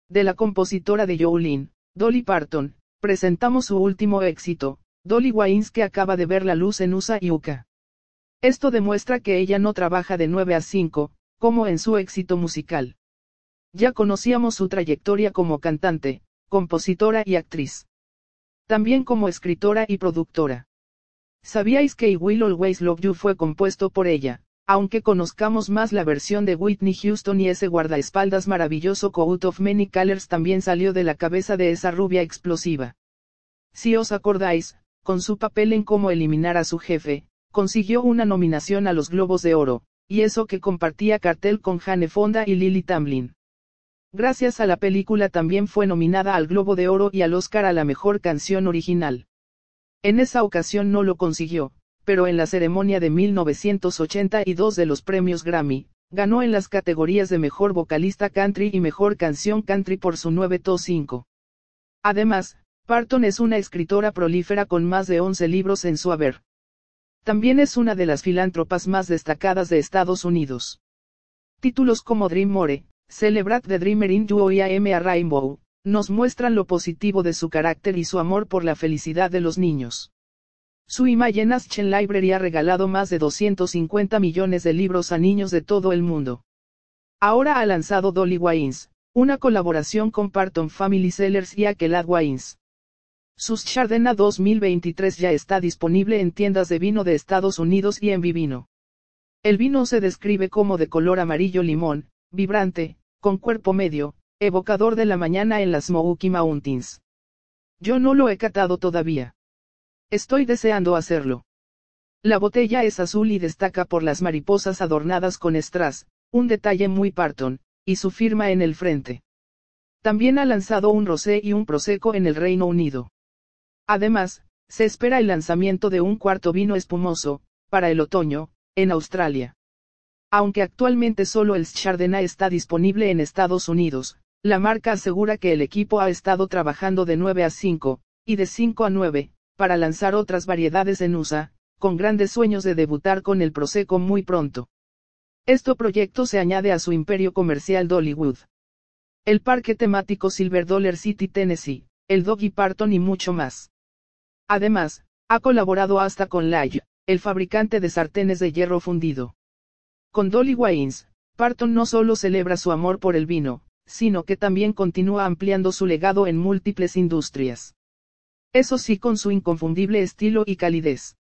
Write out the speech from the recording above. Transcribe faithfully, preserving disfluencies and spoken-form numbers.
De la compositora de Jolene, Dolly Parton, presentamos su último éxito, Dolly Wines, que acaba de ver la luz en U S A y U K A. Esto demuestra que ella no trabaja de nueve a cinco, como en su éxito musical. Ya conocíamos su trayectoria como cantante, compositora y actriz. También como escritora y productora. ¿Sabíais que I Will Always Love You fue compuesto por ella? Aunque conozcamos más la versión de Whitney Houston y ese guardaespaldas maravilloso Coat of Many Colors también salió de la cabeza de esa rubia explosiva. Si os acordáis, con su papel en Cómo eliminar a su jefe, consiguió una nominación a los Globos de Oro, y eso que compartía cartel con Jane Fonda y Lily Tomlin. Gracias a la película también fue nominada al Globo de Oro y al Oscar a la mejor canción original. En esa ocasión no lo consiguió, pero en la ceremonia de mil novecientos ochenta y dos de los premios Grammy, ganó en las categorías de Mejor Vocalista Country y Mejor Canción Country por su nueve to cinco. Además, Parton es una escritora prolífera con más de once libros en su haber. También es una de las filántropas más destacadas de Estados Unidos. Títulos como Dream More, Celebrate the Dreamer in You y I Am a Rainbow, nos muestran lo positivo de su carácter y su amor por la felicidad de los niños. Su Imagine Action Library ha regalado más de doscientos cincuenta millones de libros a niños de todo el mundo. Ahora ha lanzado Dolly Wines, una colaboración con Parton Family Sellers y Aquelad Wines. Sus Chardonnay dos mil veintitrés ya está disponible en tiendas de vino de Estados Unidos y en Vivino. El vino se describe como de color amarillo limón, vibrante, con cuerpo medio, evocador de la mañana en las Smoky Mountains. Yo no lo he catado todavía. Estoy deseando hacerlo. La botella es azul y destaca por las mariposas adornadas con strass, un detalle muy Parton, y su firma en el frente. También ha lanzado un rosé y un prosecco en el Reino Unido. Además, se espera el lanzamiento de un cuarto vino espumoso, para el otoño, en Australia. Aunque actualmente solo el Chardonnay está disponible en Estados Unidos, la marca asegura que el equipo ha estado trabajando de nueve a cinco, y de cinco a nueve, para lanzar otras variedades en U S A, con grandes sueños de debutar con el Prosecco muy pronto. Este proyecto se añade a su imperio comercial Dollywood. El parque temático Silver Dollar City Tennessee, el Dolly Parton y mucho más. Además, ha colaborado hasta con Lyle, el fabricante de sartenes de hierro fundido. Con Dolly Wines, Parton no solo celebra su amor por el vino, sino que también continúa ampliando su legado en múltiples industrias. Eso sí, con su inconfundible estilo y calidez.